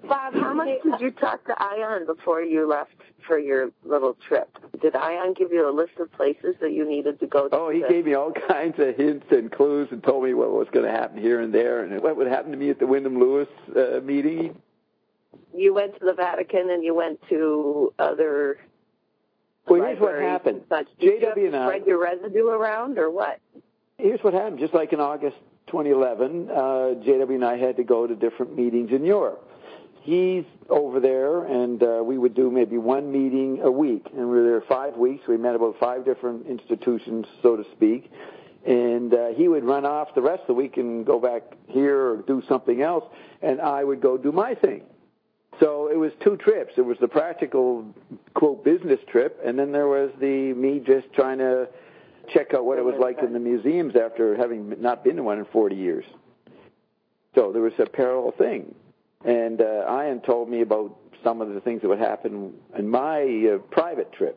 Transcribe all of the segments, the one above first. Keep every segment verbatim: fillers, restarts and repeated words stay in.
Bob, how much did you talk to Ion before you left for your little trip? Did Ion give you a list of places that you needed to go to? Oh, he gave me all kinds of hints and clues and told me what was going to happen here and there and what would happen to me at the Wyndham Lewis uh, meeting. You went to the Vatican and you went to other Well, here's what happened. Did J W you have to and I, spread your residue around or what? Here's what happened. Just like in August twenty eleven, uh, J W and I had to go to different meetings in Europe. He's over there, and uh, we would do maybe one meeting a week. And we were there five weeks. We met about five different institutions, so to speak. And uh, he would run off the rest of the week and go back here or do something else, and I would go do my thing. So it was two trips. There was the practical, quote, business trip, and then there was the me just trying to check out what it was like in the museums after having not been to one in forty years. So there was a parallel thing. And uh, Ian told me about some of the things that would happen in my uh, private trip.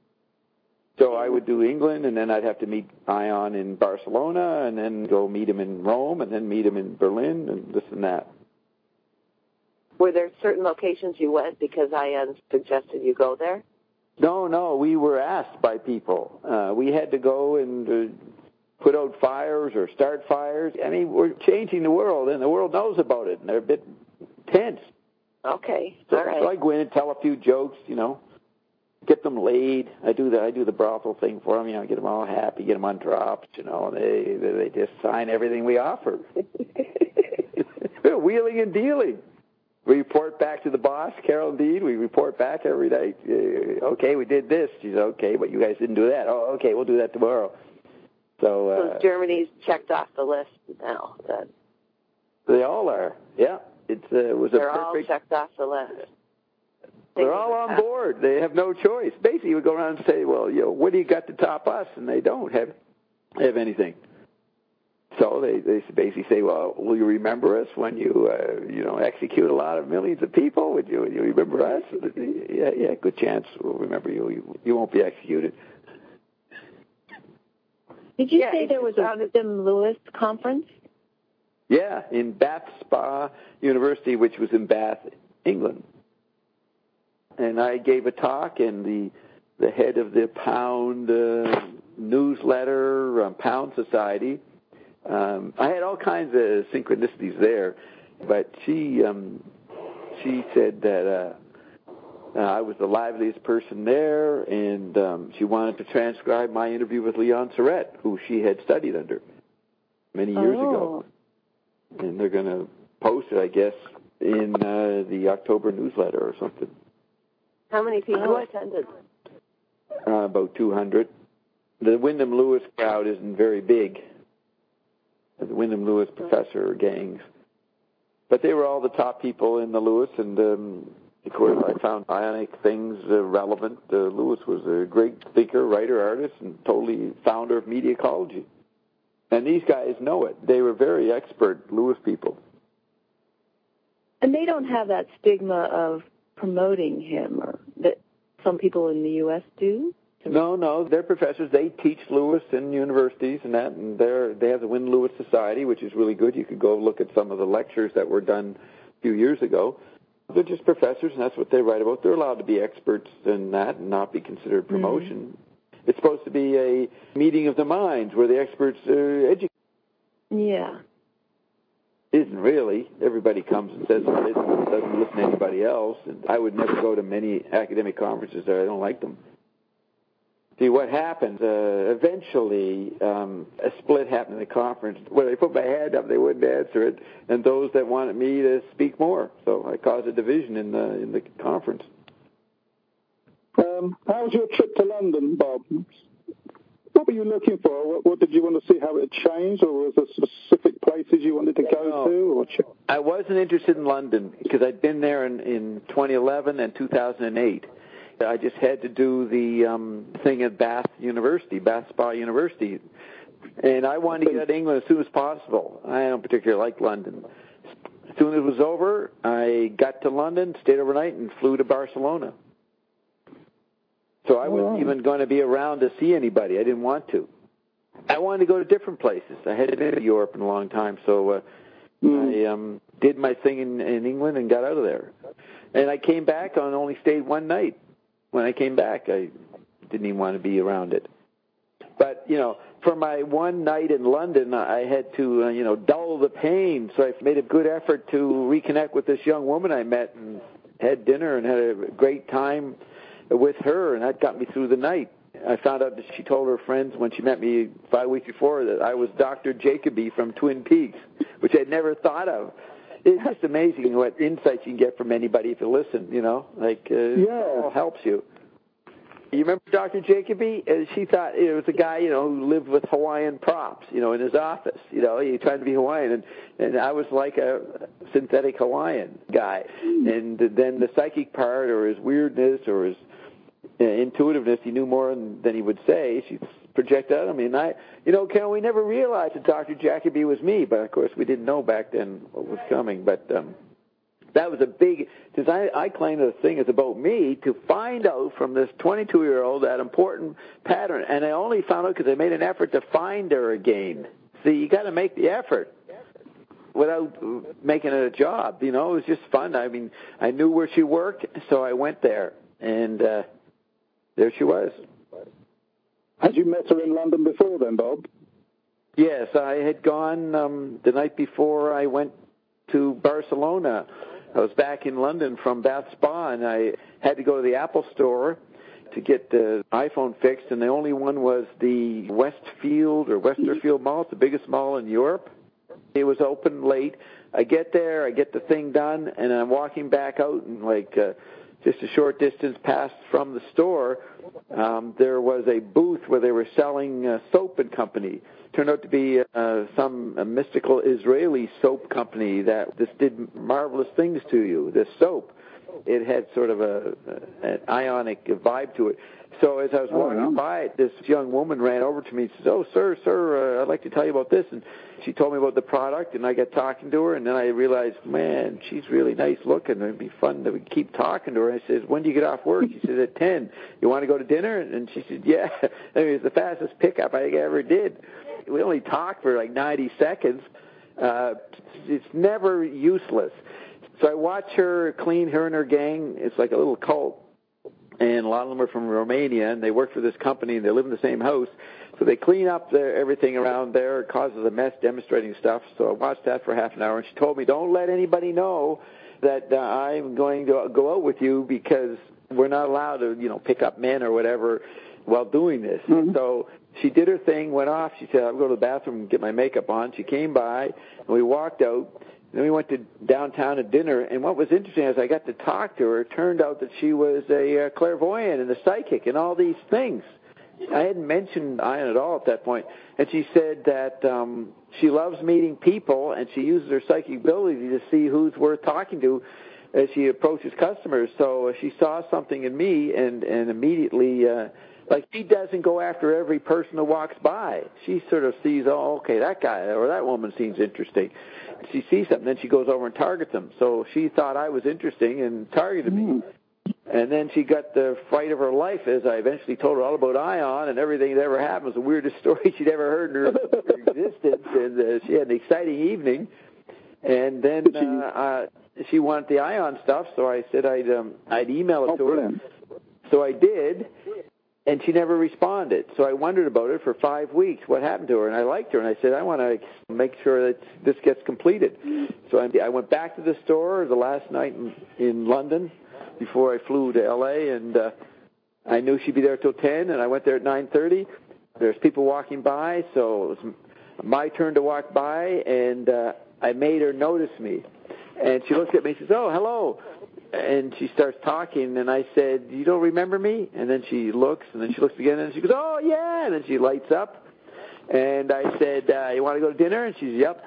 So I would do England, and then I'd have to meet Ion in Barcelona, and then go meet him in Rome, and then meet him in Berlin, and this and that. Were there certain locations you went because Ian suggested you go there? No, no, we were asked by people. Uh, we had to go and uh, put out fires or start fires. I mean, we're changing the world, and the world knows about it, and they're a bit tense. Okay, so, all right. So I go in and tell a few jokes, you know, get them laid. I do the I do the brothel thing for them, you know, get them all happy, get them on drops, you know, and they they just sign everything we offer. Wheeling and dealing. We report back to the boss, Carol and Dean. We report back every night. Uh, okay, we did this. She's okay, but you guys didn't do that. Oh, okay, we'll do that tomorrow. So, uh, so Germany's checked off the list now. Then. They all are. Yeah, it's uh, it was They're a perfect. all checked off the list. They're all on board. They have no choice. Basically, we go around and say, "Well, you know, what do you got to top us?" And they don't have have anything. So they, they basically say, well, will you remember us when you, uh, you know, execute a lot of millions of people? Would you, would you remember us? Yeah, yeah, good chance we'll remember you. You, you won't be executed. Did you yeah, say there was a Wyndham Lewis conference? Yeah, in Bath Spa University, which was in Bath, England. And I gave a talk, and the the head of the Pound uh, newsletter, um, Pound Society, Um, I had all kinds of synchronicities there, but she um, she said that uh, uh, I was the liveliest person there, and um, she wanted to transcribe my interview with Leon Surratt, who she had studied under many years oh. ago. And they're going to post it, I guess, in uh, the October newsletter or something. How many people oh. attended? Uh, about two hundred. The Wyndham Lewis crowd isn't very big. The Wyndham Lewis professor gangs. But they were all the top people in the Lewis, and um, of course I found ionic things uh, relevant. Uh, Lewis was a great thinker, writer, artist, and totally founder of media ecology. And these guys know it. They were very expert Lewis people. And they don't have that stigma of promoting him, or that some people in the U S do? No, no, they're professors. They teach Lewis in universities and that, and they're, they have the Wyndham Lewis Society, which is really good. You could go look at some of the lectures that were done a few years ago. They're just professors, and that's what they write about. They're allowed to be experts in that and not be considered promotion. Mm-hmm. It's supposed to be a meeting of the minds where the experts are educated. Yeah. Isn't really. Everybody comes and says what it is and doesn't listen to anybody else. And I would never go to many academic conferences there. I don't like them. See, what happens, uh, eventually um, a split happened in the conference. When I put my hand up, they wouldn't answer it, and those that wanted me to speak more. So I caused a division in the in the conference. Um, how was your trip to London, Bob? What were you looking for? What, what did you want to see how it changed, or was there specific places you wanted to go no, to? Or I wasn't interested in London because I'd been there in, in twenty eleven and two thousand eight. I just had to do the um, thing at Bath University, Bath Spa University. And I wanted to get out of England as soon as possible. I don't particularly like London. As soon as it was over, I got to London, stayed overnight, and flew to Barcelona. So I wasn't even going to be around to see anybody. I didn't want to. I wanted to go to different places. I hadn't been to Europe in a long time, so uh, Mm. I um, did my thing in, in England and got out of there. And I came back and only stayed one night. When I came back, I didn't even want to be around it. But, you know, for my one night in London, I had to, uh, you know, dull the pain. So I made a good effort to reconnect with this young woman I met and had dinner and had a great time with her, and that got me through the night. I found out that she told her friends when she met me five weeks before that I was Doctor Jacoby from Twin Peaks, which I'd never thought of. It's just amazing what insights you can get from anybody if you listen, you know, like uh, yeah. it all helps you. You remember Doctor Jacoby? Uh, she thought it was a guy, you know, who lived with Hawaiian props, you know, in his office. You know, he tried to be Hawaiian, and, and I was like a synthetic Hawaiian guy. And then the psychic part or his weirdness or his uh, intuitiveness, he knew more than, than he would say. She projected out on me. And I, you know, Carol, we never realized that Doctor Jacoby was me, but of course we didn't know back then what was coming. But um, that was a big, because I, I claim that the thing is about me to find out from this twenty-two-year-old that important pattern. And I only found out because I made an effort to find her again. See, you got to make the effort without making it a job. You know, it was just fun. I mean, I knew where she worked, so I went there. And uh, there she was. Had you met her in London before then, Bob? Yes, I had gone um, the night before I went to Barcelona. I was back in London from Bath Spa, and I had to go to the Apple store to get the iPhone fixed, and the only one was the Westfield or Westerfield Mall. It's the biggest mall in Europe. It was open late. I get there, I get the thing done, and I'm walking back out, and like uh, just a short distance past from the store, um, there was a booth where they were selling uh, soap and company. Turned out to be uh, some a mystical Israeli soap company that just did marvelous things to you, this soap. It had sort of a, a an ionic vibe to it. So as I was walking oh, yeah. by it, this young woman ran over to me and says, "Oh, sir, sir, uh, I'd like to tell you about this." And she told me about the product, and I got talking to her, and then I realized, man, she's really nice looking. It'd be fun to keep talking to her. I said, "When do you get off work?" She said, "At ten. You want to go to dinner?" And she said, "Yeah." I mean, it was the fastest pickup I think I ever did. We only talked for like ninety seconds. Uh, it's never useless. So I watch her clean, her and her gang. It's like a little cult. And a lot of them are from Romania, and they work for this company, and they live in the same house. So they clean up their, everything around there. It causes a mess demonstrating stuff. So I watched that for half an hour, and she told me, "Don't let anybody know that uh, I'm going to go out with you because we're not allowed to, you know, pick up men or whatever while doing this." Mm-hmm. So she did her thing, went off. She said, "I'll go to the bathroom and get my makeup on." She came by, and we walked out. Then we went to downtown at dinner, and what was interesting as I got to talk to her, it turned out that she was a uh, clairvoyant and a psychic and all these things. I hadn't mentioned Ion at all at that point. And she said that um, she loves meeting people, and she uses her psychic ability to see who's worth talking to as she approaches customers. So uh, she saw something in me, and, and immediately, uh, like she doesn't go after every person who walks by. She sort of sees, oh, okay, that guy or that woman seems interesting. She sees something, then she goes over and targets them. So she thought I was interesting and targeted me. And then she got the fright of her life as I eventually told her all about Ion and everything that ever happened. It was the weirdest story she'd ever heard in her, her existence. And uh, she had an exciting evening. And then uh, uh, she wanted the Ion stuff, so I said I'd, um, I'd email it oh, to her. Brilliant. So I did. And she never responded. So I wondered about it for five weeks, what happened to her. And I liked her. And I said, I want to make sure that this gets completed. So I, I went back to the store the last night in, in London before I flew to L A. And uh, I knew she'd be there till ten. And I went there at nine thirty. There's people walking by. So it was my turn to walk by. And uh, I made her notice me. And she looks at me and says, "Oh, hello." And she starts talking, and I said, "You don't remember me?" And then she looks, and then she looks again, and she goes, "Oh, yeah." And then she lights up. And I said, uh, "You want to go to dinner?" And she's, "Yep."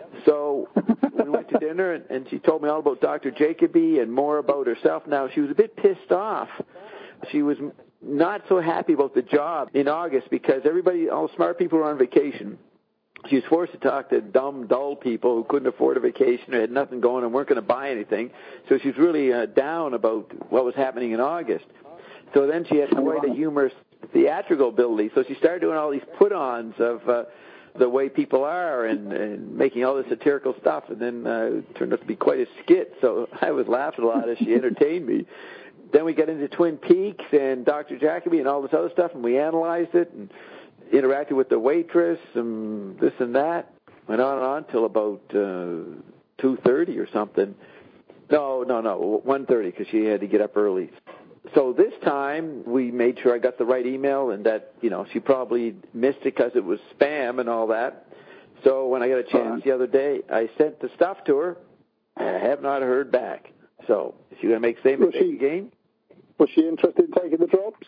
So we went to dinner, and, and she told me all about Doctor Jacoby and more about herself. Now, she was a bit pissed off. She was not so happy about the job in August because everybody, all the smart people were on vacation. She was forced to talk to dumb, dull people who couldn't afford a vacation or had nothing going and weren't going to buy anything. So she was really uh, down about what was happening in August. So then she had quite a humorous theatrical ability. So she started doing all these put-ons of uh, the way people are and, and making all this satirical stuff, and then uh, it turned out to be quite a skit. So I was laughing a lot as she entertained me. Then we got into Twin Peaks and Doctor Jacoby and all this other stuff, and we analyzed it and interacted with the waitress and this and that. Went on and on till about uh, two thirty or something. No, no, no, one thirty because she had to get up early. So this time we made sure I got the right email and that, you know, she probably missed it because it was spam and all that. So when I got a chance the other day, I sent the stuff to her, and I have not heard back. So is she going to make the same mistake again? Was she interested in taking the drops?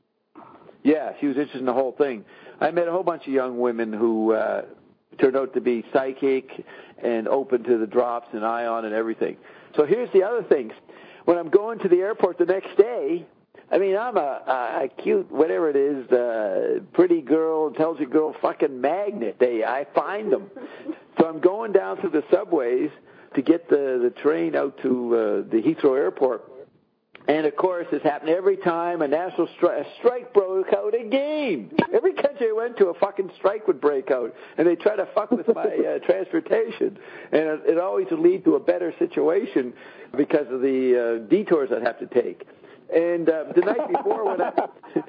Yeah, she was interested in the whole thing. I met a whole bunch of young women who uh, turned out to be psychic and open to the drops and ion and everything. So here's the other thing. When I'm going to the airport the next day, I mean, I'm a, a cute, whatever it is, uh, pretty girl, intelligent girl, fucking magnet. They, I find them. So I'm going down through the subways to get the, the train out to uh, the Heathrow Airport. And, of course, this happened every time a national stri- a strike broke out again. Every country I went to, a fucking strike would break out. And they try to fuck with my uh, transportation. And it, it always would lead to a better situation because of the uh, detours I'd have to take. And uh, the night before when I,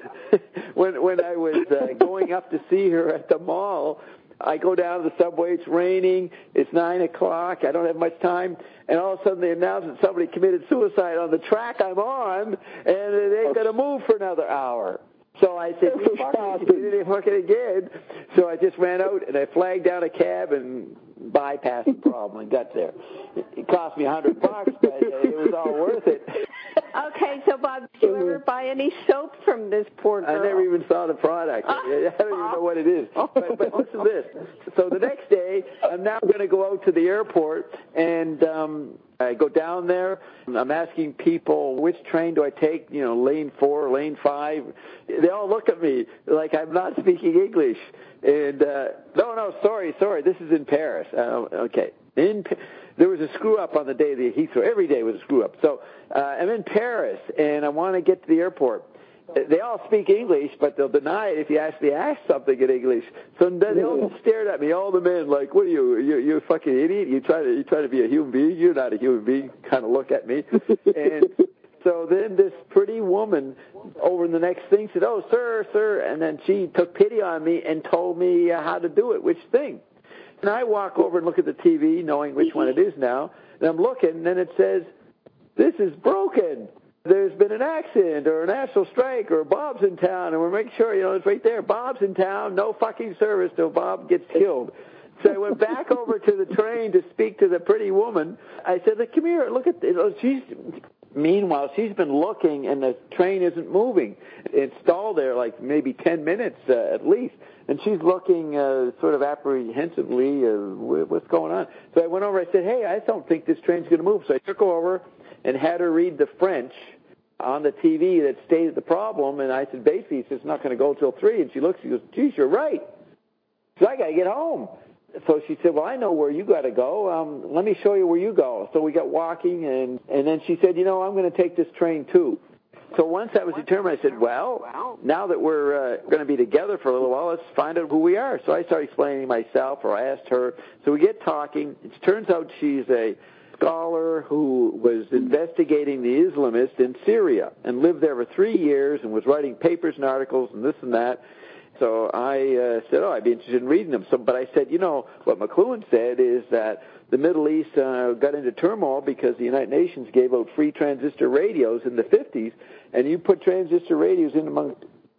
when, when I was uh, going up to see her at the mall, I go down to the subway, it's raining, it's nine o'clock, I don't have much time, and all of a sudden they announce that somebody committed suicide on the track I'm on, and they ain't going to move for another hour. So I said, you fucking, you did it fucking again. So I just ran out, and I flagged down a cab and bypassed the problem and got there. It cost me a hundred bucks, but it was all worth it. Okay, so Bob, did you ever buy any soap from this poor girl? I never even saw the product. I don't even know what it is. But, but listen to this. So the next day, I'm now going to go out to the airport, and um, I go down there. I'm asking people, which train do I take, you know, lane four, lane five. They all look at me like I'm not speaking English. And, uh, no, no, sorry, sorry, this is in Paris. Uh, okay. In There was a screw-up on the day of the Heathrow. Every day was a screw-up. So uh, I'm in Paris, and I want to get to the airport. They all speak English, but they'll deny it if you actually ask something in English. So then they all stared at me, all the men, like, what are you, you, you're a fucking idiot? You try to, you try to be a human being? You're not a human being. Kind of look at me. And so then this pretty woman over in the next thing said, oh, sir, sir. And then she took pity on me and told me uh, how to do it, which thing. And I walk over and look at the T V, knowing which one it is now, and I'm looking, and then it says, this is broken. There's been an accident or a national strike or Bob's in town, and we're making sure, you know, it's right there. Bob's in town, no fucking service till Bob gets killed. So I went back over to the train to speak to the pretty woman. I said, come here, look at this. She's... Meanwhile, she's been looking, and the train isn't moving. It's stalled there like maybe ten minutes uh, at least. And she's looking uh, sort of apprehensively, uh, what's going on? So I went over, I said, hey, I don't think this train's going to move. So I took her over and had her read the French on the T V that stated the problem. And I said, basically, it's not going to go till three. And she looks, she goes, geez, you're right. So I got to get home. So she said, well, I know where you got to go. Um, let me show you where you go. So we got walking, and, and then she said, you know, I'm going to take this train too. So once I was determined, I said, well, now that we're uh, going to be together for a little while, let's find out who we are. So I started explaining myself, or I asked her. So we get talking. It turns out she's a scholar who was investigating the Islamists in Syria and lived there for three years and was writing papers and articles and this and that. So I uh, said, oh, I'd be interested in reading them. So, but I said, you know, what McLuhan said is that the Middle East uh, got into turmoil because the United Nations gave out free transistor radios in the fifties, and you put transistor radios in among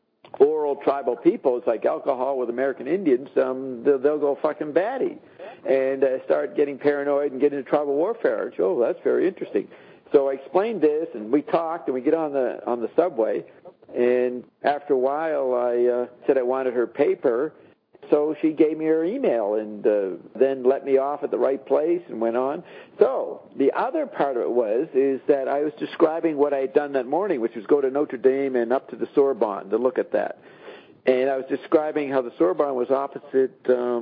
oral tribal people, it's like alcohol with American Indians, um, they'll, they'll go fucking batty and uh, start getting paranoid and get into tribal warfare. Oh, that's very interesting. So I explained this, and we talked, and we get on the on the subway. And after a while, I uh, said I wanted her paper, so she gave me her email and uh, then let me off at the right place and went on. So the other part of it was is that I was describing what I had done that morning, which was go to Notre Dame and up to the Sorbonne to look at that. And I was describing how the Sorbonne was opposite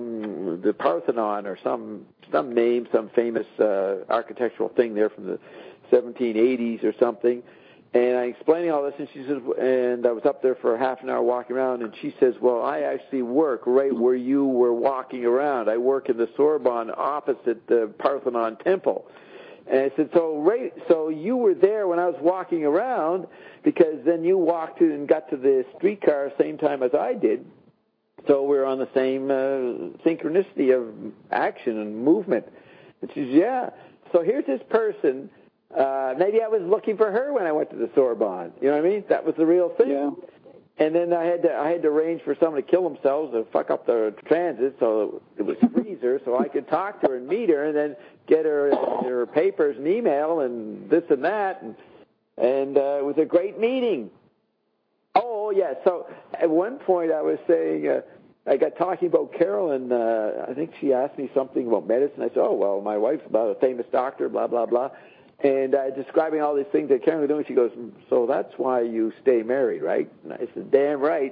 um, the Parthenon or some some name, some famous uh, architectural thing there from the seventeen eighties or something. And I'm explaining all this, and she says, and I was up there for half an hour walking around, and she says, well, I actually work right where you were walking around. I work in the Sorbonne opposite the Parthenon Temple. And I said, so right, so you were there when I was walking around, because then you walked to and got to the streetcar same time as I did. So we're on the same uh, synchronicity of action and movement. And she says, yeah. So here's this person. Uh, maybe I was looking for her when I went to the Sorbonne. You know what I mean? That was the real thing. Yeah. And then I had to I had to arrange for someone to kill themselves or fuck up the transit, so it was freeze her, so I could talk to her and meet her, and then get her her papers and email and this and that, and and uh, it was a great meeting. Oh yeah. So at one point I was saying. Uh, I got talking about Carolyn. Uh, I think she asked me something about medicine. I said, oh, well, my wife's about a famous doctor, blah, blah, blah. And uh, describing all these things that Carolyn was doing, she goes, so that's why you stay married, right? And I said, damn right.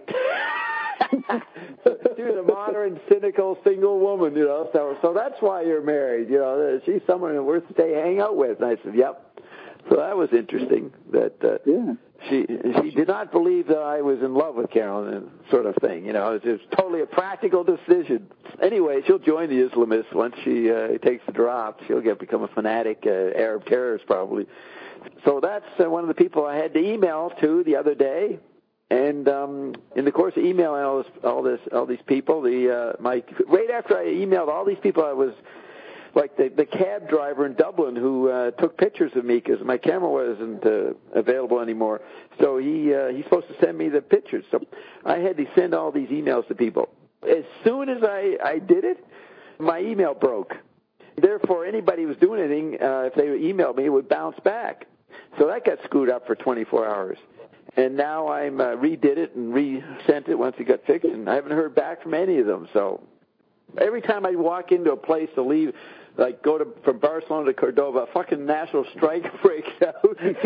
She was a modern, cynical, single woman, you know, so so that's why you're married. You know, she's someone worth to stay hang out with. And I said, yep. So that was interesting. That uh, yeah. she she did not believe that I was in love with Carolyn, sort of thing. You know, it was totally a practical decision. Anyway, she'll join the Islamists once she uh, takes the drop. She'll get become a fanatic uh, Arab terrorist probably. So that's uh, one of the people I had to email to the other day. And um, in the course of emailing all this, all this, all these people, the uh, my right after I emailed all these people, I was. Like the, the cab driver in Dublin who uh, took pictures of me because my camera wasn't uh, available anymore. So he uh, he's supposed to send me the pictures. So I had to send all these emails to people. As soon as I, I did it, my email broke. Therefore, anybody who was doing anything, uh, if they emailed me, it would bounce back. So that got screwed up for twenty-four hours. And now I'm uh, redid it and resent it once it got fixed, and I haven't heard back from any of them. So every time I walk into a place to leave, like go to from Barcelona to Cordova, a fucking national strike breaks out.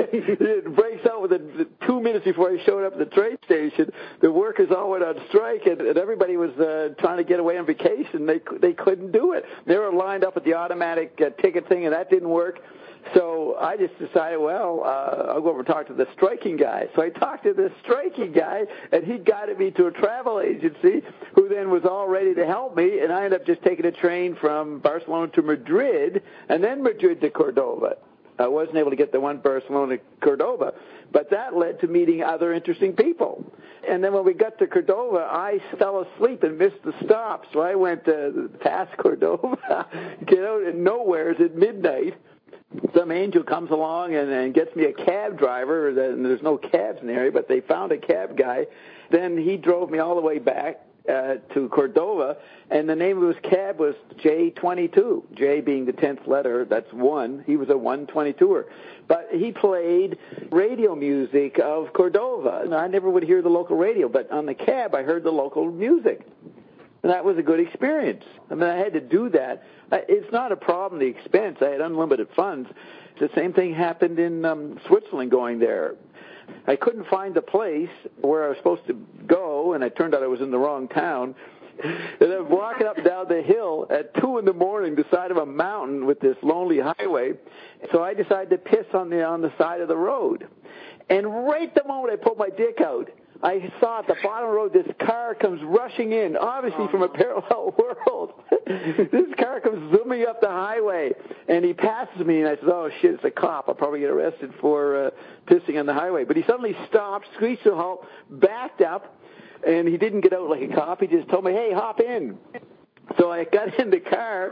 It breaks out within two minutes before I showed up at the train station. The workers all went on strike, and, and everybody was uh, trying to get away on vacation. They they couldn't do it. They were lined up at the automatic uh, ticket thing, and that didn't work. So I just decided, well, uh, I'll go over and talk to the striking guy. So I talked to this striking guy, and he guided me to a travel agency who then was all ready to help me, and I ended up just taking a train from Barcelona to Madrid, and then Madrid to Cordova. I wasn't able to get the one Barcelona to Cordova, but that led to meeting other interesting people. And then when we got to Cordova, I fell asleep and missed the stop, so I went uh, past Cordova, get out at nowheres at midnight. Some angel comes along and, and gets me a cab driver. And there's no cabs in the area, but they found a cab guy. Then he drove me all the way back uh, to Cordova, and the name of his cab was J twenty-two, J being the tenth letter, that's one. He was a one twenty-twoer. But he played radio music of Cordova. And I never would hear the local radio, but on the cab I heard the local music. And that was a good experience. I mean, I had to do that. It's not a problem, the expense. I had unlimited funds. The same thing happened in um, Switzerland going there. I couldn't find the place where I was supposed to go, and it turned out I was in the wrong town. And I'm walking up and down the hill at two in the morning, the side of a mountain with this lonely highway. So I decided to piss on the on the side of the road. And right the moment I pulled my dick out, I saw at the bottom of the road this car comes rushing in, obviously from a parallel world. This car comes zooming up the highway, and he passes me, and I said, oh, shit, it's a cop. I'll probably get arrested for uh, pissing on the highway. But he suddenly stopped, screeched to a halt, backed up, and he didn't get out like a cop. He just told me, hey, hop in. So I got in the car,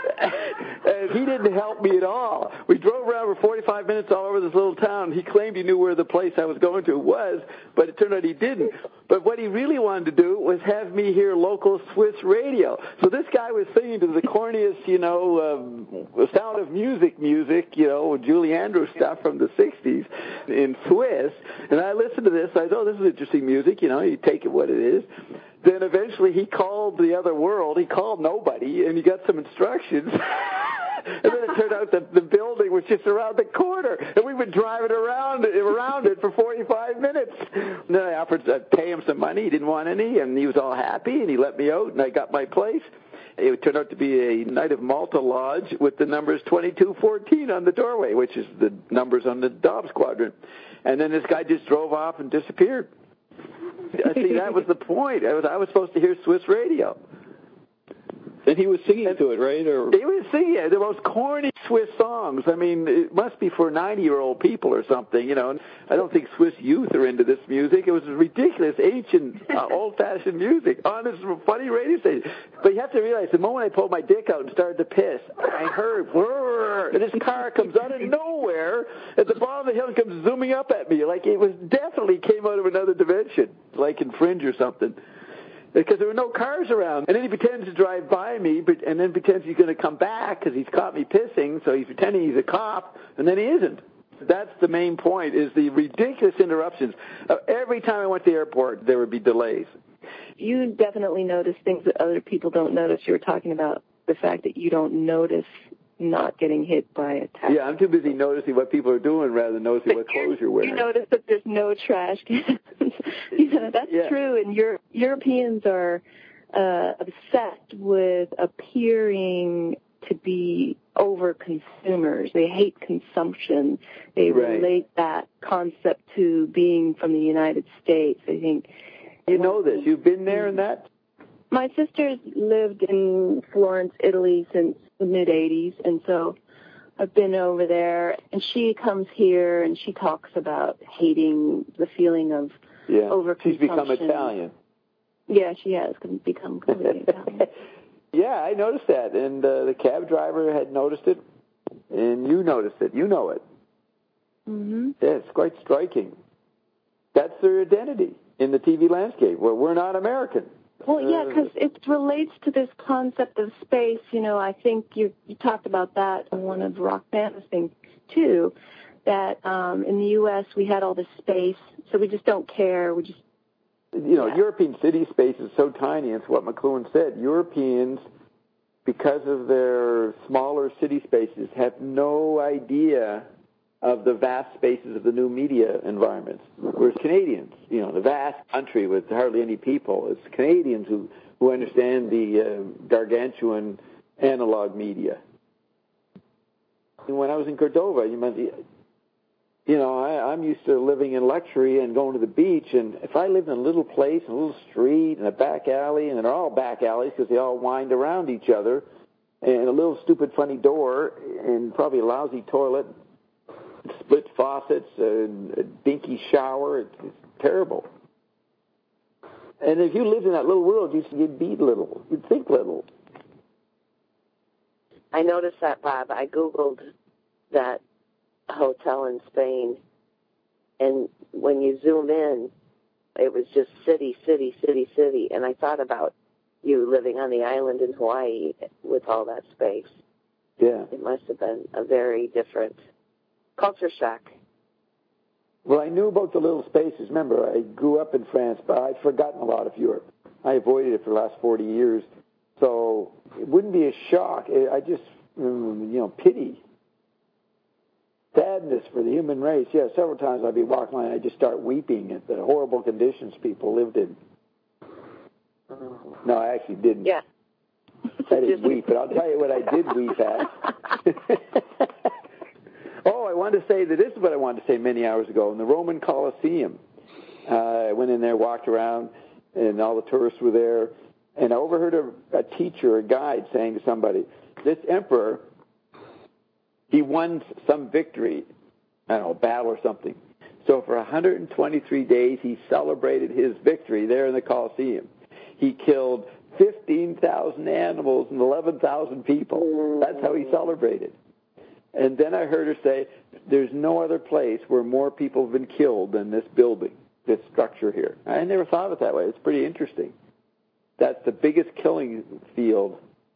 and he didn't help me at all. We drove around for forty-five minutes all over this little town. He claimed he knew where the place I was going to was, but it turned out he didn't. But what he really wanted to do was have me hear local Swiss radio. So this guy was singing to the corniest, you know, um, Sound of Music music, you know, Julie Andrews stuff from the sixties in Swiss. And I listened to this. I thought, oh, this is interesting music. You know, you take it what it is. Then eventually he called the other world. He called nobody, and he got some instructions. And then it turned out that the building was just around the corner, and we've been driving around around it for forty-five minutes. And then I offered to pay him some money. He didn't want any, and he was all happy, and he let me out, and I got my place. It turned out to be a Knight of Malta lodge with the numbers twenty-two fourteen on the doorway, which is the numbers on the Dobbs Quadrant. And then this guy just drove off and disappeared. See, that was the point. I was, I was supposed to hear Swiss radio. And he was singing to it, right? Or he was singing the most corny Swiss songs. I mean, it must be for ninety-year-old people or something, you know. I don't think Swiss youth are into this music. It was ridiculous, ancient, uh, old-fashioned music on this funny radio station. But you have to realize, the moment I pulled my dick out and started to piss, I heard, whirr, and this car comes out of nowhere at the bottom of the hill and comes zooming up at me. Like, it was definitely came out of another dimension, like in Fringe or something. Because there were no cars around. And then he pretends to drive by me, but, and then pretends he's going to come back because he's caught me pissing, so he's pretending he's a cop, and then he isn't. That's the main point, is the ridiculous interruptions. Uh, every time I went to the airport, there would be delays. You definitely notice things that other people don't notice. You were talking about the fact that you don't notice not getting hit by a taxi. Yeah, I'm too busy noticing what people are doing rather than noticing but what clothes you're wearing. You notice that there's no trash cans. You know, that's yeah. true. And Euro- Europeans are uh, obsessed with appearing to be over consumers. They hate consumption. They right. relate that concept to being from the United States. I think. You know this. You've been there and that? My sister's lived in Florence, Italy since the mid-eighties, and so I've been over there, and she comes here and she talks about hating the feeling of yeah. overconsumption. She's become Italian. Yeah, she has become completely Italian. Yeah, I noticed that, and uh, the cab driver had noticed it, and you noticed it. You know it. Mm-hmm. Yeah, it's quite striking. That's their identity in the T V landscape. Well, we're not American. Well, yeah, because it relates to this concept of space. You know, I think you you talked about that in one of Roxana's things, too, that um, in the U S we had all this space, so we just don't care. We just, you know, yeah. European city space is so tiny. It's what McLuhan said. Europeans, because of their smaller city spaces, have no idea of the vast spaces of the new media environments. Whereas Canadians, you know, the vast country with hardly any people, it's Canadians who, who understand the uh, gargantuan analog media. When I was in Cordova, you meant, you know, I, I'm used to living in luxury and going to the beach, and if I lived in a little place, a little street, and a back alley, and they're all back alleys because they all wind around each other, and a little stupid funny door, and probably a lousy toilet, split faucets, a, a dinky shower. It's, it's terrible. And if you lived in that little world, you'd, you'd be little. You'd think little. I noticed that, Bob. I Googled that hotel in Spain, and when you zoom in, it was just city, city, city, city. And I thought about you living on the island in Hawaii with all that space. Yeah. It must have been a very different culture shock. Well, I knew about the little spaces. Remember, I grew up in France, but I'd forgotten a lot of Europe. I avoided it for the last forty years. So it wouldn't be a shock. I just, you know, pity, sadness for the human race. Yeah, several times I'd be walking by and I'd just start weeping at the horrible conditions people lived in. No, I actually didn't. Yeah. I didn't weep, but I'll tell you what I did weep at. Oh, I wanted to say that this is what I wanted to say many hours ago. In the Roman Colosseum, uh, I went in there, walked around, and all the tourists were there, and I overheard a, a teacher, a guide, saying to somebody, this emperor, he won some victory, I don't know, battle or something. So for one hundred twenty-three days, he celebrated his victory there in the Colosseum. He killed fifteen thousand animals and eleven thousand people. That's how he celebrated. And then I heard her say, there's no other place where more people have been killed than this building, this structure here. I never thought of it that way. It's pretty interesting. That's the biggest killing field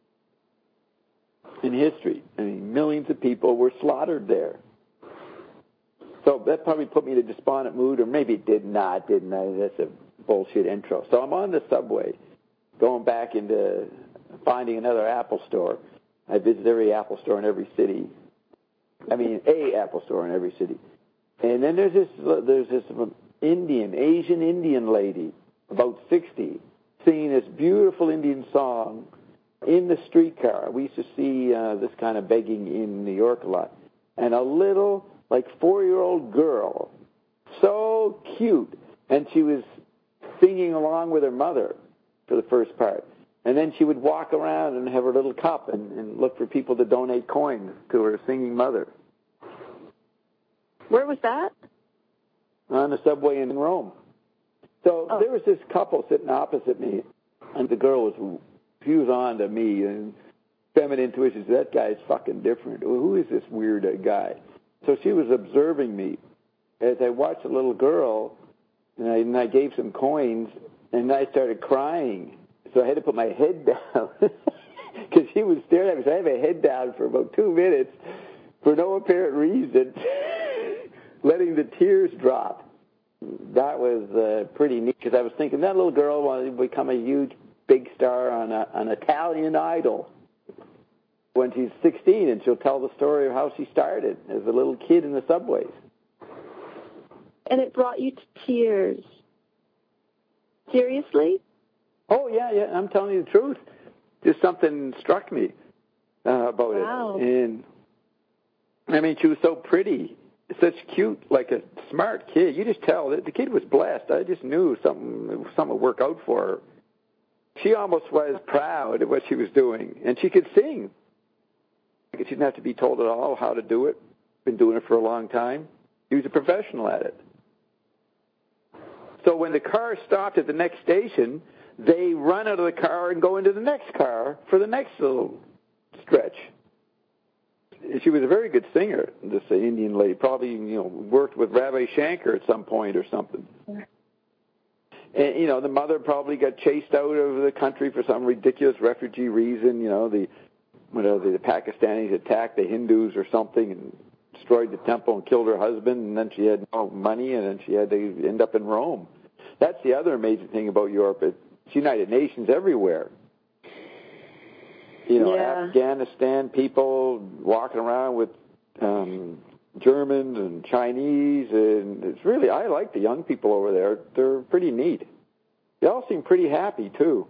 in history. I mean, millions of people were slaughtered there. So that probably put me in a despondent mood, or maybe it did not, didn't I? That's a bullshit intro. So I'm on the subway, going back into finding another Apple store. I visit every Apple store in every city. I mean, a Apple store in every city. And then there's this there's this Indian, Asian Indian lady, about sixty, singing this beautiful Indian song in the streetcar. We used to see uh, this kind of begging in New York a lot. And a little, like, four-year-old girl, so cute, and she was singing along with her mother for the first part. And then she would walk around and have her little cup and, and look for people to donate coins to her singing mother. Where was that? On the subway in Rome. So oh. there was this couple sitting opposite me, and the girl was, she was on to me, and feminine intuition said, that guy's fucking different. Who is this weird guy? So she was observing me as I watched the little girl, and I, and I gave some coins, and I started crying. So I had to put my head down because she was staring at me. So I had my head down for about two minutes for no apparent reason, letting the tears drop. That was uh, pretty neat because I was thinking that little girl wanted to become a huge, big star on a, an Italian Idol when she's sixteen, and she'll tell the story of how she started as a little kid in the subways. And it brought you to tears. Seriously? Oh, yeah, yeah, I'm telling you the truth. Just something struck me uh, about wow. it. And, I mean, she was so pretty, such cute, like a smart kid. You just tell that the kid was blessed. I just knew something, something would work out for her. She almost was proud of what she was doing, and she could sing. She didn't have to be told at all how to do it. Been doing it for a long time. He was a professional at it. So when the car stopped at the next station, they run out of the car and go into the next car for the next little stretch. She was a very good singer, this Indian lady. Probably, you know, worked with Ravi Shankar at some point or something. And, you know, the mother probably got chased out of the country for some ridiculous refugee reason. You know, the, whatever, the Pakistanis attacked the Hindus or something and destroyed the temple and killed her husband, and then she had no money, and then she had to end up in Rome. That's the other amazing thing about Europe. It's United Nations everywhere. You know, yeah. Afghanistan people walking around with um, Germans and Chinese, and it's really, I like the young people over there. They're pretty neat. They all seem pretty happy, too.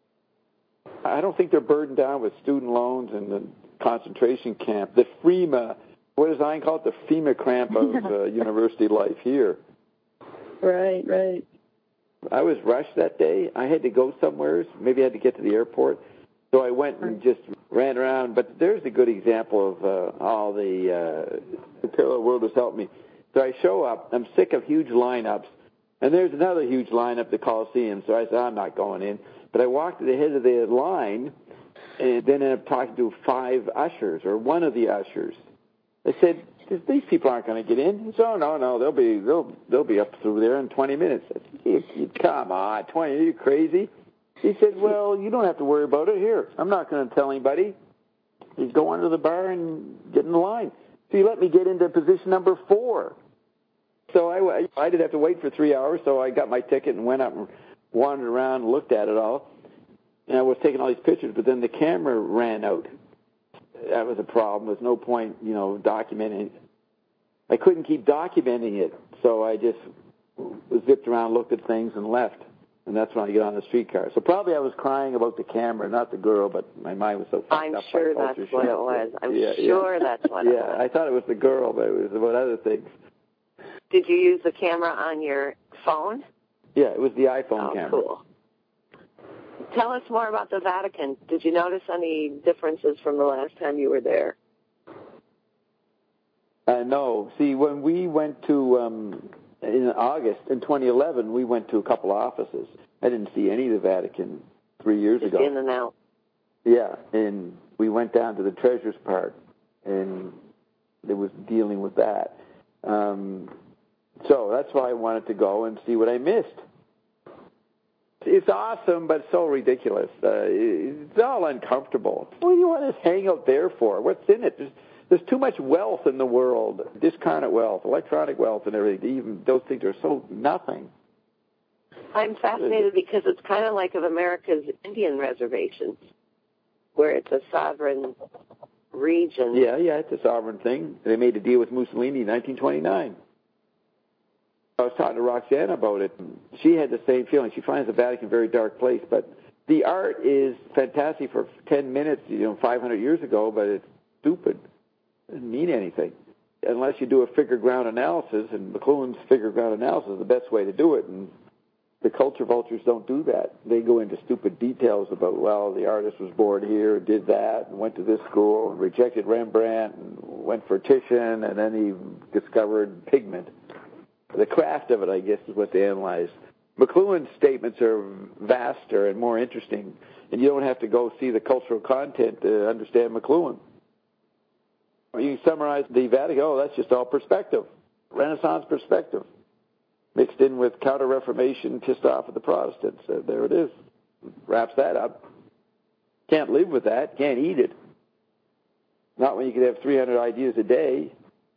I don't think they're burdened down with student loans and the concentration camp. The FEMA, what does I call it? The FEMA cramp of uh, university life here. Right, right. I was rushed that day. I had to go somewhere. Maybe I had to get to the airport. So I went and just ran around. But there's a good example of uh, all the, uh, the parallel world has helped me. So I show up. I'm sick of huge lineups. And there's another huge lineup, the Coliseum. So I said, I'm not going in. But I walked to the head of the line and then ended up talking to five ushers or one of the ushers. I said, these people aren't going to get in. He said, oh, no, no, they'll be they'll they'll be up through there in twenty minutes. I said, you, you, come on, twenty, are you crazy? He said, well, you don't have to worry about it. Here, I'm not going to tell anybody. You go under the bar and get in the line. So he let me get into position number four. So I, I didn't have to wait for three hours, so I got my ticket and went up and wandered around and looked at it all. And I was taking all these pictures, but then the camera ran out. That was a problem. There's no point, you know, documenting. I couldn't keep documenting it, so I just zipped around, looked at things, and left. And that's when I get on the streetcar. So probably I was crying about the camera, not the girl, but my mind was so fucked I'm up. sure that's what it was. I'm yeah, sure yeah. that's what yeah, it was. Yeah, I thought it was the girl, but it was about other things. Did you use the camera on your phone? Yeah, it was the iPhone oh, camera. Cool. Tell us more about the Vatican. Did you notice any differences from the last time you were there? Uh, no. See, when we went to, um, in August, in twenty eleven, we went to a couple of offices. I didn't see any of the Vatican three years Just ago. in and out. Yeah, and we went down to the Treasures part, and it was dealing with that. Um, so that's why I wanted to go and see what I missed. It's awesome, but so ridiculous. Uh, it's all uncomfortable. What do you want to hang out there for? What's in it? There's, there's too much wealth in the world, discarnate wealth, electronic wealth, and everything. Even those things are so nothing. I'm fascinated because it's kind of like of America's Indian reservations, where it's a sovereign region. Yeah, yeah, it's a sovereign thing. They made a deal with Mussolini in nineteen twenty-nine. I was talking to Roxanne about it. She had the same feeling. She finds the Vatican a very dark place, but the art is fantastic for ten minutes, you know, five hundred years ago, but it's stupid. It doesn't mean anything. Unless you do a figure ground analysis, and McLuhan's figure ground analysis is the best way to do it, and the culture vultures don't do that. They go into stupid details about, well, the artist was born here, did that, and went to this school, and rejected Rembrandt, and went for Titian, and then he discovered pigment. The craft of it, I guess, is what they analyze. McLuhan's statements are vaster and more interesting, and you don't have to go see the cultural content to understand McLuhan. You summarize the Vatican, oh, that's just all perspective, Renaissance perspective, mixed in with Counter-Reformation, pissed off at the Protestants. Uh, there it is. Wraps that up. Can't live with that. Can't eat it. Not when you could have three hundred ideas a day.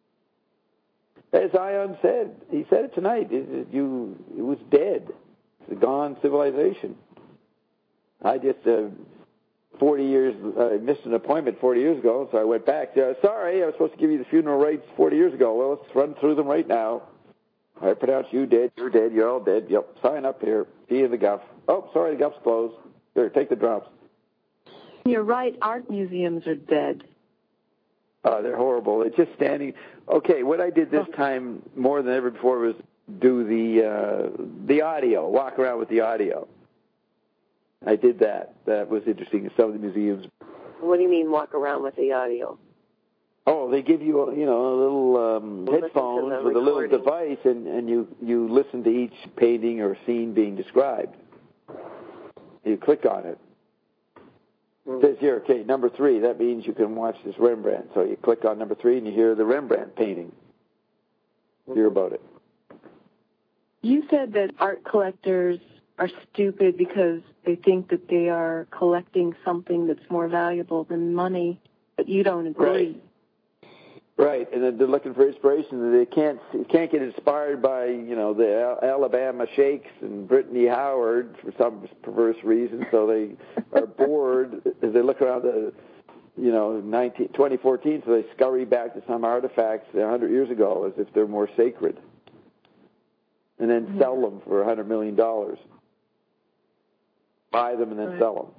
As Ion said, he said it tonight, it, it, you, it was dead. It's a gone civilization. I just... Uh, forty years, I uh, missed an appointment forty years ago, so I went back. Uh, sorry, I was supposed to give you the funeral rites forty years ago. Well, let's run through them right now. I pronounce you dead, you're dead, you're all dead. Yep, sign up here. Be in the guff. Oh, sorry, the guff's closed. Here, take the drops. You're right, art museums are dead. Oh, they're horrible. It's just standing. Okay, what I did this time more than ever before was do the uh, the audio, walk around with the audio. I did that. That was interesting in some of the museums. What do you mean walk around with the audio? Oh, they give you, a, you know, a little um, headphones with a little device, and, and you, you listen to each painting or scene being described. You click on it. Mm. It says here, okay, number three, that means you can watch this Rembrandt. So you click on number three, and you hear the Rembrandt painting. Mm. Hear about it. You said that art collectors are stupid because they think that they are collecting something that's more valuable than money, but you don't agree. Right, right. And then they're looking for inspiration. They can't can't get inspired by, you know, the Alabama Shakes and Brittany Howard for some perverse reason, so they are bored as they look around the, you know, nineteen, twenty fourteen, so they scurry back to some artifacts one hundred years ago as if they're more sacred, and then mm-hmm. sell them for one hundred million dollars. Buy them and then right. sell them.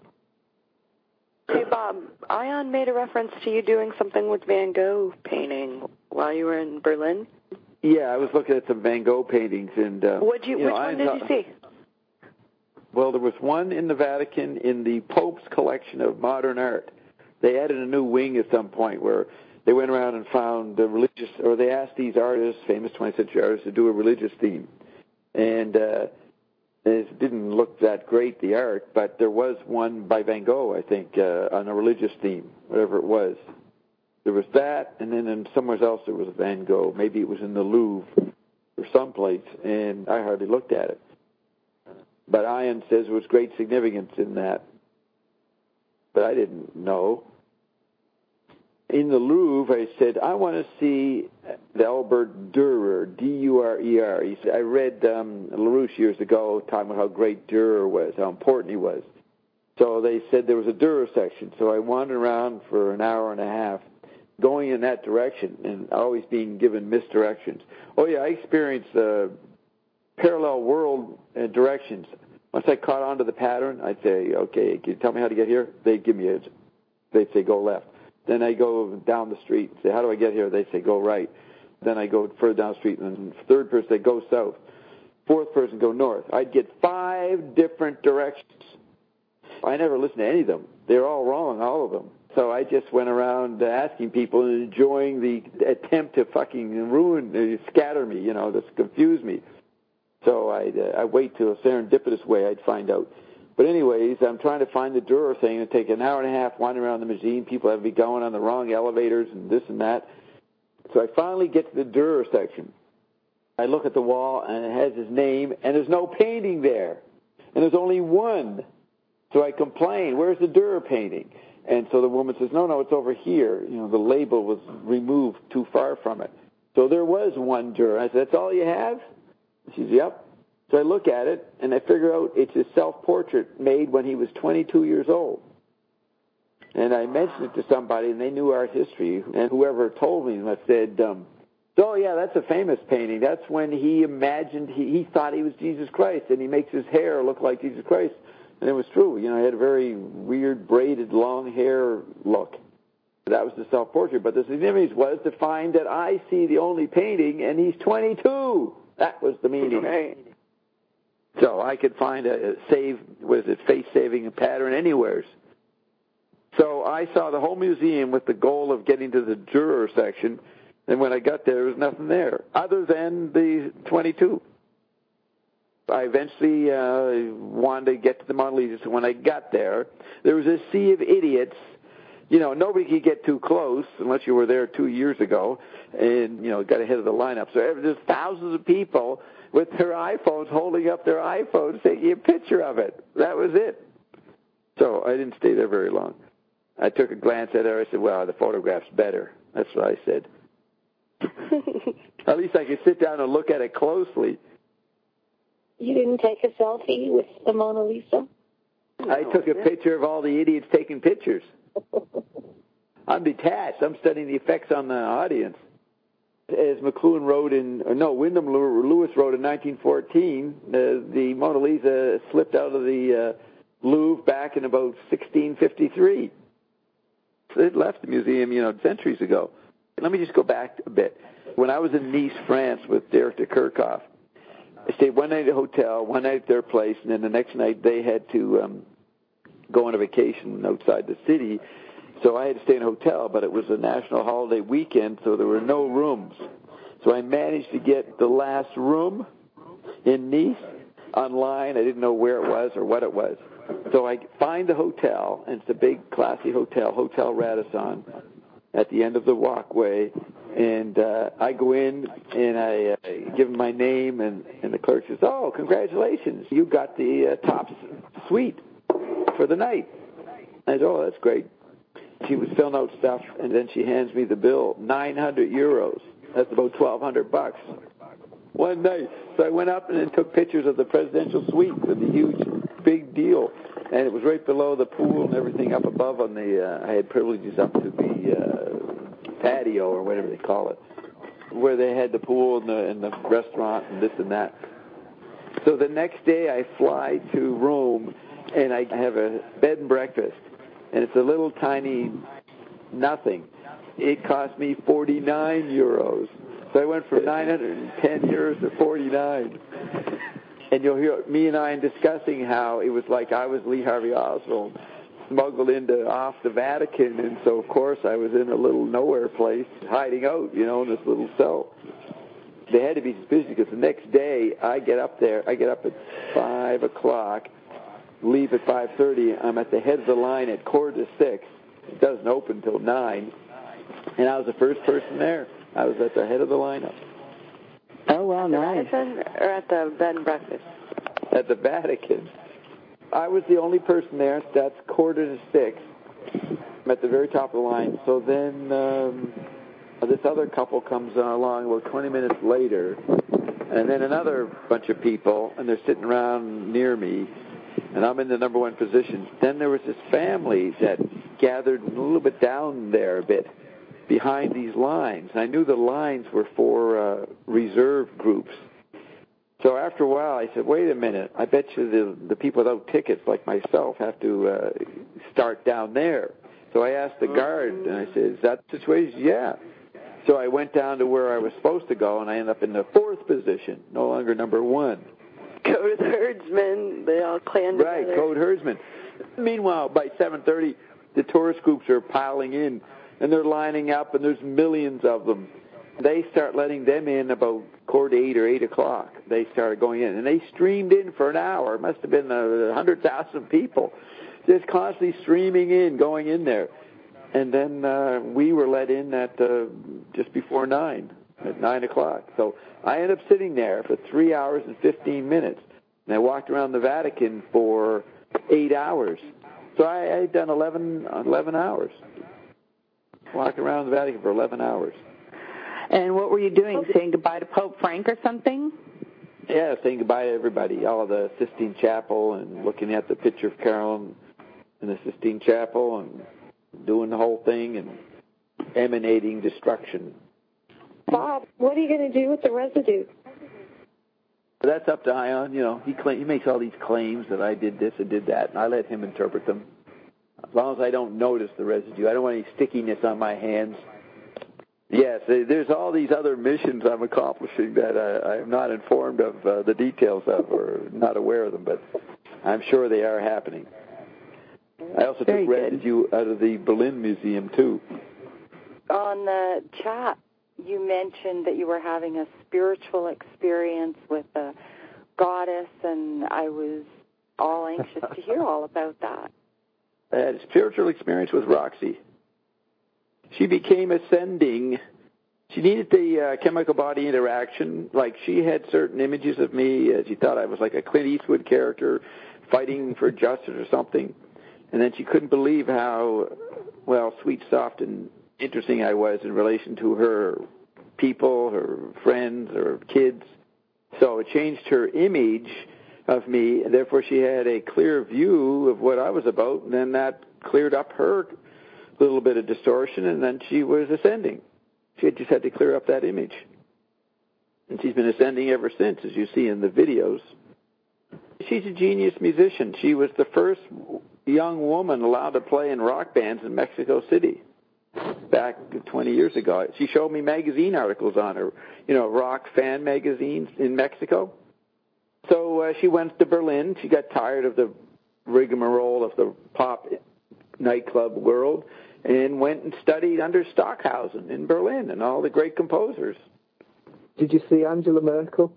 Hey, Bob, Ion made a reference to you doing something with Van Gogh painting while you were in Berlin. Yeah, I was looking at some Van Gogh paintings. and uh, What'd you, you Which know, one I, did you see? Well, there was one in the Vatican in the Pope's collection of modern art. They added a new wing at some point where they went around and found the religious, or they asked these artists, famous twentieth century artists, to do a religious theme. And... Uh, It didn't look that great, the art, but there was one by Van Gogh, I think, uh, on a religious theme, whatever it was. There was that, and then in somewhere else there was Van Gogh. Maybe it was in the Louvre or someplace, and I hardly looked at it. But Ion says there was great significance in that. But I didn't know. In the Louvre, I said, I want to see the Albert Dürer, D U R E R. He said, I read um, LaRouche years ago talking about how great Dürer was, how important he was. So they said there was a Dürer section. So I wandered around for an hour and a half going in that direction and always being given misdirections. Oh, yeah, I experienced uh, parallel world uh, directions. Once I caught on to the pattern, I'd say, okay, can you tell me how to get here? They'd give me a, they'd say, go left. Then I go down the street and say, how do I get here? They say, go right. Then I go further down the street, and then the third person, they go south. Fourth person, go north. I'd get five different directions. I never listened to any of them. They're all wrong, all of them. So I just went around asking people and enjoying the attempt to fucking ruin, uh, scatter me, you know, to confuse me. So I'd, uh, I'd wait till a serendipitous way I'd find out. But anyways, I'm trying to find the Dürer thing and take an hour and a half wandering around the museum. People have me going on the wrong elevators and this and that. So I finally get to the Dürer section. I look at the wall, and it has his name, and there's no painting there. And there's only one. So I complain, where's the Dürer painting? And so the woman says, no, no, it's over here. You know, the label was removed too far from it. So there was one Dürer. I said, that's all you have? She says, yep. So I look at it, and I figure out it's a self-portrait made when he was twenty-two years old. And I mentioned it to somebody, and they knew art history, and whoever told me said, um, oh, yeah, that's a famous painting. That's when he imagined, he, he thought he was Jesus Christ, and he makes his hair look like Jesus Christ. And it was true. You know, I had a very weird, braided, long hair look. That was the self-portrait. But the significance was to find that I see the only painting, and he's twenty-two. That was the meaning. Right. So I could find a, a save, was it face-saving pattern anywhere. So I saw the whole museum with the goal of getting to the juror section, and when I got there, there was nothing there other than the twenty-two. I eventually uh, wanted to get to the Mona Lisa, so when I got there, there was a sea of idiots. You know, nobody could get too close unless you were there two years ago and, you know, got ahead of the lineup. So there's thousands of people with their iPhones holding up their iPhones taking a picture of it. That was it. So I didn't stay there very long. I took a glance at her. I said, well, the photograph's better. That's what I said. At least I could sit down and look at it closely. You didn't take a selfie with the Mona Lisa? I took a picture of all the idiots taking pictures. I'm detached. I'm studying the effects on the audience. As McLuhan wrote in, or no, Wyndham Lewis wrote in nineteen fourteen, uh, the Mona Lisa slipped out of the uh, Louvre back in about sixteen fifty-three. It left the museum, you know, centuries ago. Let me just go back a bit. When I was in Nice, France, with Derek de Kerkhoff, I stayed one night at a hotel, one night at their place, and then the next night they had to um, go on a vacation outside the city. So I had to stay in a hotel, but it was a national holiday weekend, so there were no rooms. So I managed to get the last room in Nice online. I didn't know where it was or what it was. So I find the hotel, and it's a big, classy hotel, Hotel Radisson, at the end of the walkway. And uh, I go in, and I uh, give him my name, and, and the clerk says, oh, congratulations, you got the uh, top suite for the night. I said, oh, that's great. She was filling out stuff, and then she hands me the bill, nine hundred euros. That's about twelve hundred bucks. One night. So I went up and then took pictures of the presidential suite with the huge, big deal. And it was right below the pool and everything up above on the, uh, I had privileges up to the uh, patio or whatever they call it, where they had the pool and the, and the restaurant and this and that. So the next day I fly to Rome, and I have a bed and breakfast. And it's a little tiny nothing. It cost me forty-nine euros. So I went from nine hundred ten euros to forty-nine. And you'll hear me and I discussing how it was like I was Lee Harvey Oswald, smuggled into off the Vatican. And so, of course, I was in a little nowhere place, hiding out, you know, in this little cell. They had to be suspicious because the next day I get up there, I get up at five o'clock, leave at five thirty. I'm at the head of the line at quarter to six. It doesn't open until nine. And I was the first person there. I was at the head of the lineup. Oh, wow, nice. Or at the bed and breakfast? At the Vatican. I was the only person there. That's quarter to six. I'm at the very top of the line. So then um, this other couple comes along about twenty minutes later. And then another bunch of people, and they're sitting around near me. And I'm in the number one position. Then there was this family that gathered a little bit down there a bit behind these lines. And I knew the lines were for uh, reserve groups. So after a while, I said, wait a minute. I bet you the, the people without tickets like myself have to uh, start down there. So I asked the guard, and I said, is that the situation? Yeah. So I went down to where I was supposed to go, and I ended up in the fourth position, no longer number one. Code herdsmen, they all clan together. Right, code herdsmen. Meanwhile, by seven thirty, the tourist groups are piling in, and they're lining up, and there's millions of them. They start letting them in about quarter to eight or eight o'clock. They started going in, and they streamed in for an hour. It must have been a hundred thousand people, just constantly streaming in, going in there. And then uh, we were let in at uh, just before nine, at nine o'clock. So I ended up sitting there for three hours and fifteen minutes, and I walked around the Vatican for eight hours. So I had done eleven, eleven hours. Walked around the Vatican for eleven hours. And what were you doing, saying goodbye to Pope Frank or something? Yeah, saying goodbye to everybody, all of the Sistine Chapel, and looking at the picture of Carolyn in the Sistine Chapel, and doing the whole thing, and emanating destruction. Bob, what are you going to do with the residue? But that's up to Ion. You know, he claim, he makes all these claims that I did this and did that, and I let him interpret them. As long as I don't notice the residue, I don't want any stickiness on my hands. Yes, there's all these other missions I'm accomplishing that I, I'm not informed of uh, the details of or not aware of them, but I'm sure they are happening. I also Very took good. residue out of the Berlin Museum, too. On the chat, you mentioned that you were having a spiritual experience with a goddess, and I was all anxious to hear all about that. I had a spiritual experience with Roxy. She became ascending. She needed the uh, chemical body interaction. Like, she had certain images of me. Uh, she thought I was like a Clint Eastwood character fighting for justice or something. And then she couldn't believe how, well, sweet, soft, and interesting I was in relation to her people, her friends, her kids. So it changed her image of me, and therefore she had a clear view of what I was about, and then that cleared up her little bit of distortion, and then she was ascending. She had just had to clear up that image. And she's been ascending ever since, as you see in the videos. She's a genius musician. She was the first young woman allowed to play in rock bands in Mexico City back twenty years ago. She showed me magazine articles on her, you know, rock fan magazines in Mexico. So uh, she went to Berlin. She got tired of the rigmarole of the pop nightclub world and went and studied under Stockhausen in Berlin and all the great composers. Did you see Angela Merkel?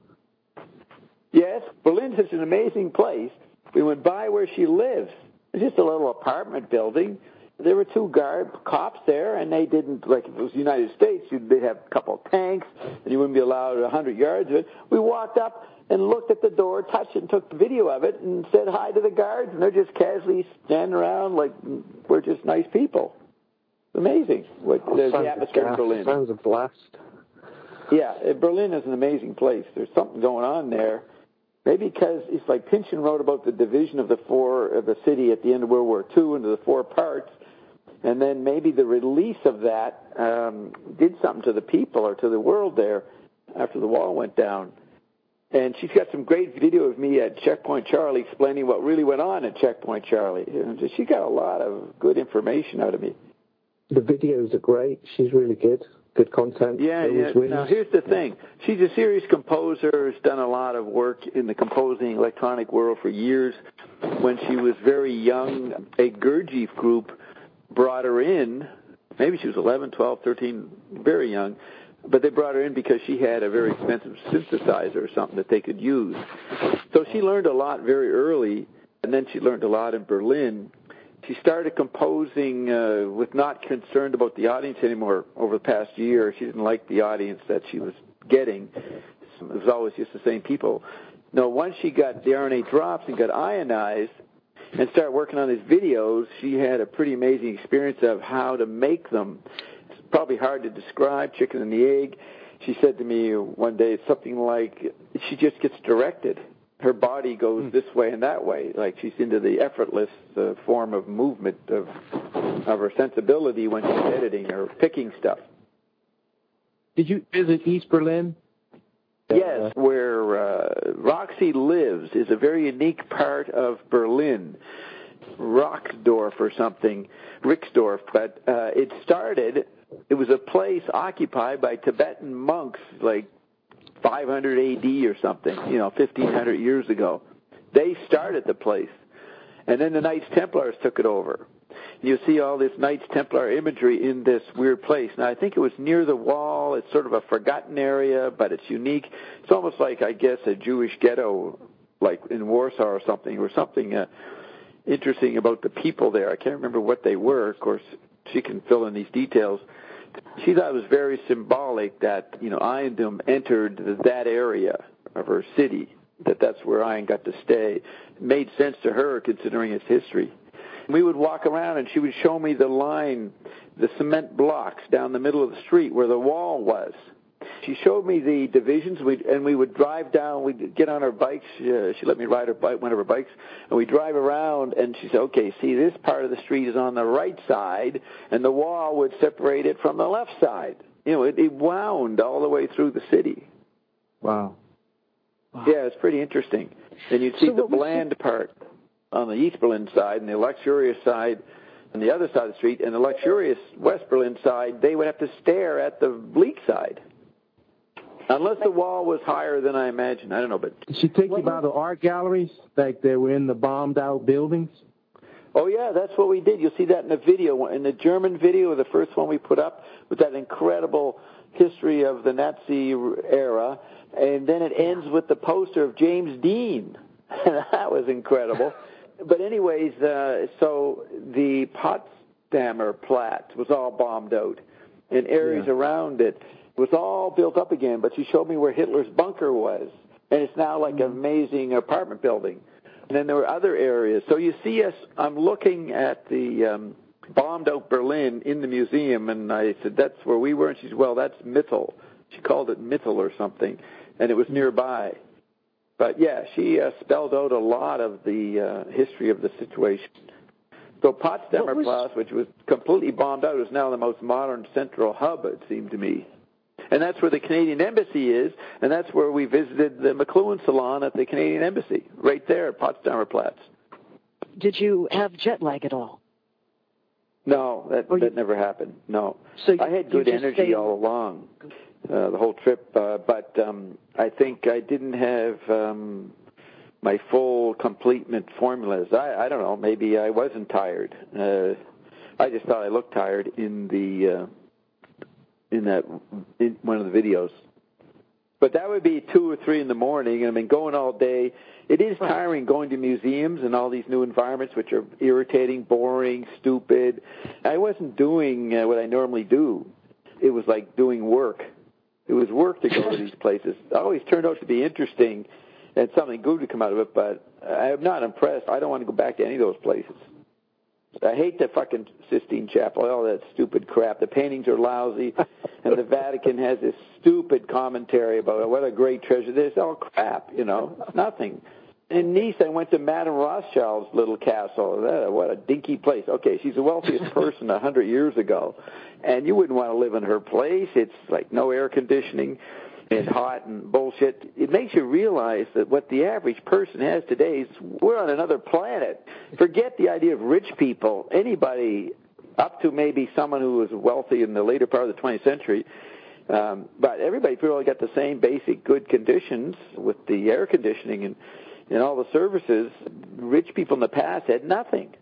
Yes, Berlin's such an amazing place. We went by where she lives. It's just a little apartment building. There were two guard cops there, and they didn't, like if it was the United States, you'd, they'd have a couple of tanks, and you wouldn't be allowed a hundred yards of it. We walked up and looked at the door, touched it, and took the video of it, and said hi to the guards, and they're just casually standing around like we're just nice people. Amazing what Oh, the, the atmosphere in Berlin. Sounds a blast. Yeah, Berlin is an amazing place. There's something going on there. Maybe because it's like Pynchon wrote about the division of the four of the city at the end of World War Two into the four parts, and then maybe the release of that um, did something to the people or to the world there after the wall went down. And she's got some great video of me at Checkpoint Charlie explaining what really went on at Checkpoint Charlie. She got a lot of good information out of me. The videos are great. She's really good. Good content. Yeah, yeah. Wins. Now, here's the thing. She's a serious composer, has done a lot of work in the composing electronic world for years. When she was very young, a Gurdjieff group brought her in. Maybe she was eleven, twelve, thirteen, very young. But they brought her in because she had a very expensive synthesizer or something that they could use. So she learned a lot very early, and then she learned a lot in Berlin. She started composing uh, with not concerned about the audience anymore over the past year. She didn't like the audience that she was getting. It was always just the same people. No, once she got the R N A drops and got ionized and started working on these videos, she had a pretty amazing experience of how to make them. It's probably hard to describe, chicken and the egg. She said to me one day, it's something like she just gets directed. Her body goes this way and that way, like she's into the effortless uh, form of movement of of her sensibility when she's editing or picking stuff. Did you visit East Berlin? Yes, where uh, Roxy lives is a very unique part of Berlin, Roxdorf or something, Rixdorf. But uh, it started, it was a place occupied by Tibetan monks, like five hundred A D or something, you know, fifteen hundred years ago. They started the place. And then the Knights Templars took it over. And you see all this Knights Templar imagery in this weird place. Now, I think it was near the wall. It's sort of a forgotten area, but it's unique. It's almost like, I guess, a Jewish ghetto, like in Warsaw or something, or something uh, interesting about the people there. I can't remember what they were. Of course, she can fill in these details. She thought it was very symbolic that, you know, Iondom entered that area of her city, that that's where Ion got to stay. It made sense to her considering its history. We would walk around and she would show me the line, the cement blocks down the middle of the street where the wall was. She showed me the divisions, we'd, and we would drive down, we'd get on our bikes, uh, she let me ride her bike, one of her bikes, and we'd drive around, and she said, okay, see, this part of the street is on the right side, and the wall would separate it from the left side. You know, it, it wound all the way through the city. Wow. Wow. Yeah, it's pretty interesting. And you'd see so the bland the... part on the East Berlin side and the luxurious side on the other side of the street, and the luxurious West Berlin side, they would have to stare at the bleak side. Unless the wall was higher than I imagined. I don't know, but... Did she take you by the art galleries, like they were in the bombed-out buildings? Oh, yeah, that's what we did. You'll see that in the video. In the German video, the first one we put up, with that incredible history of the Nazi era, and then it ends with the poster of James Dean. That was incredible. But anyways, uh, so the Potsdamer Platz was all bombed out, and areas yeah. around it was all built up again. But she showed me where Hitler's bunker was, and it's now like mm-hmm. an amazing apartment building. And then there were other areas. So you see us, I'm looking at the um, bombed-out Berlin in the museum, and I said, that's where we were. And she said, well, that's Mittel. She called it Mittel or something, and it was nearby. But, yeah, she uh, spelled out a lot of the uh, history of the situation. So Potsdamer was... Platz, which was completely bombed out, is now the most modern central hub, it seemed to me. And that's where the Canadian Embassy is, and that's where we visited the McLuhan Salon at the Canadian Embassy, right there at Potsdamer Platz. Did you have jet lag at all? No, that, that you... never happened, no. So I had good energy stayed... all along, uh, the whole trip, uh, but um, I think I didn't have um, my full completement formulas. I, I don't know, maybe I wasn't tired. Uh, I just thought I looked tired in the... Uh, in that in one of the videos. But that would be two or three in the morning, and I mean, going all day. It is tiring going to museums and all these new environments, which are irritating, boring, stupid. I wasn't doing uh, what I normally do. It was like doing work. It was work to go to these places. It always turned out to be interesting and something good to come out of it, but I'm not impressed. I don't want to go back to any of those places. I hate the fucking Sistine Chapel, all that stupid crap. The paintings are lousy, and the Vatican has this stupid commentary about what a great treasure. This all crap, you know. It's nothing. In Nice, I went to Madame Rothschild's little castle. What a dinky place. Okay, she's the wealthiest person a hundred years ago, and you wouldn't want to live in her place. It's like no air conditioning. And hot and bullshit. It makes you realize that what the average person has today is we're on another planet. Forget the idea of rich people. Anybody up to maybe someone who was wealthy in the later part of the twentieth century, um, but everybody probably got the same basic good conditions with the air conditioning and, and all the services. Rich people in the past had nothing.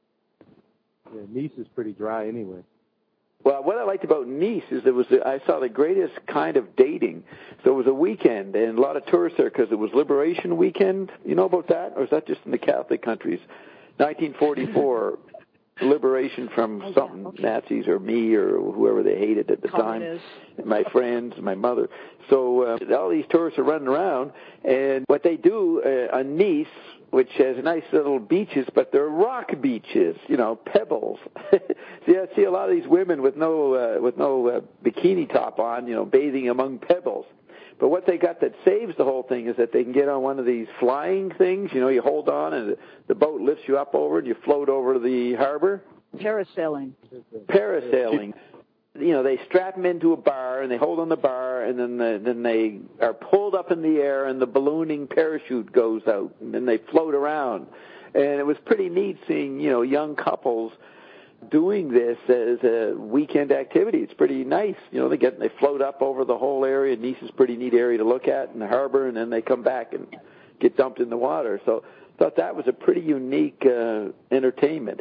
Yeah, Nice is pretty dry anyway. Well, what I liked about Nice is there was I saw the greatest kind of dating. So it was a weekend, and a lot of tourists there because it was Liberation Weekend. You know about that? Or is that just in the Catholic countries? nineteen forty-four, liberation from oh, something, yeah, okay. Nazis or me or whoever they hated at the Communist. time, my friends, my mother. So uh, all these tourists are running around, and what they do uh, on Nice, which has nice little beaches, but they're rock beaches, you know, pebbles. See, I see a lot of these women with no uh, with no uh, bikini top on, you know, bathing among pebbles. But what they got that saves the whole thing is that they can get on one of these flying things. You know, you hold on and the boat lifts you up over and you float over the harbor. Parasailing. Parasailing. You know, they strap them into a bar and they hold on the bar, and then the, then they are pulled up in the air and the ballooning parachute goes out, and then they float around. And it was pretty neat seeing, you know, young couples doing this as a weekend activity. It's pretty nice. You know, they get they float up over the whole area. Nice is a pretty neat area to look at in the harbor, and then they come back and get dumped in the water. So I thought that was a pretty unique uh, entertainment.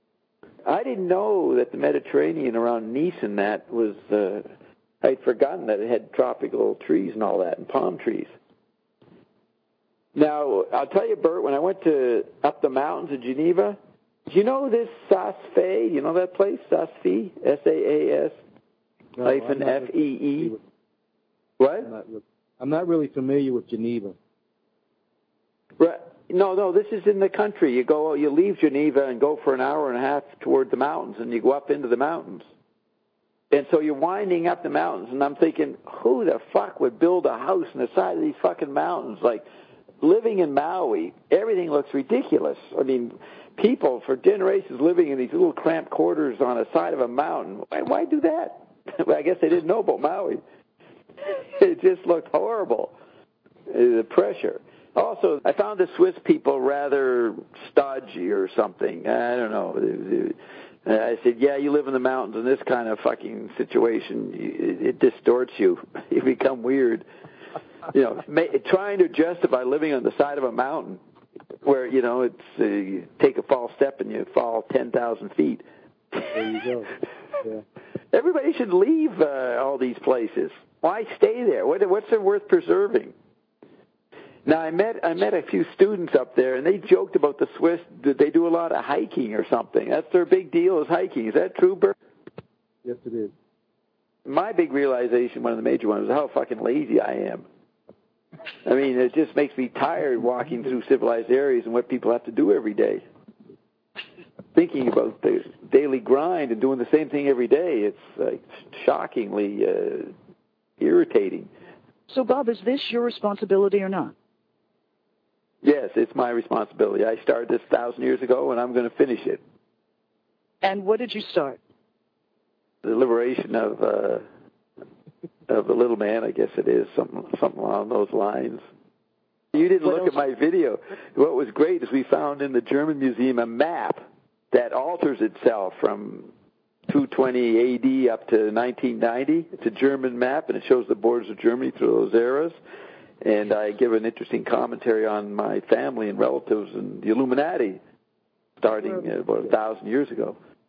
I didn't know that the Mediterranean around Nice and that was, uh, I'd forgotten that it had tropical trees and all that, and palm trees. Now, I'll tell you, Bert, when I went to up the mountains of Geneva, do you know this Saas-Fee? Do you know that place, Saas-Fee? S A A S no, hyphen F E E? With, what? I'm not, I'm not really familiar with Geneva. Right. No, no, this is in the country. You go, you leave Geneva and go for an hour and a half toward the mountains, and you go up into the mountains. And so you're winding up the mountains, and I'm thinking, who the fuck would build a house on the side of these fucking mountains? Like, living in Maui, everything looks ridiculous. I mean, people for generations living in these little cramped quarters on the side of a mountain. Why, why do that? Well, I guess they didn't know about Maui. It just looked horrible. Uh, the pressure. Also, I found the Swiss people rather stodgy or something. I don't know. I said, yeah, you live in the mountains in this kind of fucking situation, it, it distorts you. You become weird. You know, ma- trying to justify living on the side of a mountain where, you know, it's uh, you take a false step and you fall ten thousand feet. There you go. Yeah. Everybody should leave uh, all these places. Why stay there? What, what's it worth preserving? Now, I met I met a few students up there, and they joked about the Swiss, that they do a lot of hiking or something. That's their big deal is hiking. Is that true, Bert? Yes, it is. My big realization, one of the major ones, is how fucking lazy I am. I mean, it just makes me tired walking through civilized areas and what people have to do every day. Thinking about the daily grind and doing the same thing every day, it's like shockingly uh, irritating. So, Bob, is this your responsibility or not? Yes, it's my responsibility. I started this a thousand years ago, and I'm going to finish it. And what did you start? The liberation of uh, of the little man, I guess it is, something something along those lines. You didn't What look else? at my video. What was great is we found in the German Museum a map that alters itself from two twenty A D up to nineteen ninety. It's a German map, and it shows the borders of Germany through those eras. And I give an interesting commentary on my family and relatives and the Illuminati starting uh, about a thousand years ago.